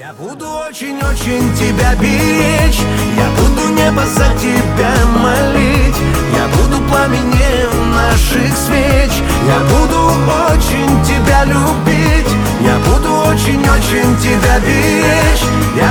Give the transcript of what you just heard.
Я буду очень-очень тебя беречь, я буду небо за тебя молить, я буду пламенем наших свеч, я буду очень тебя любить, я буду очень-очень тебя беречь,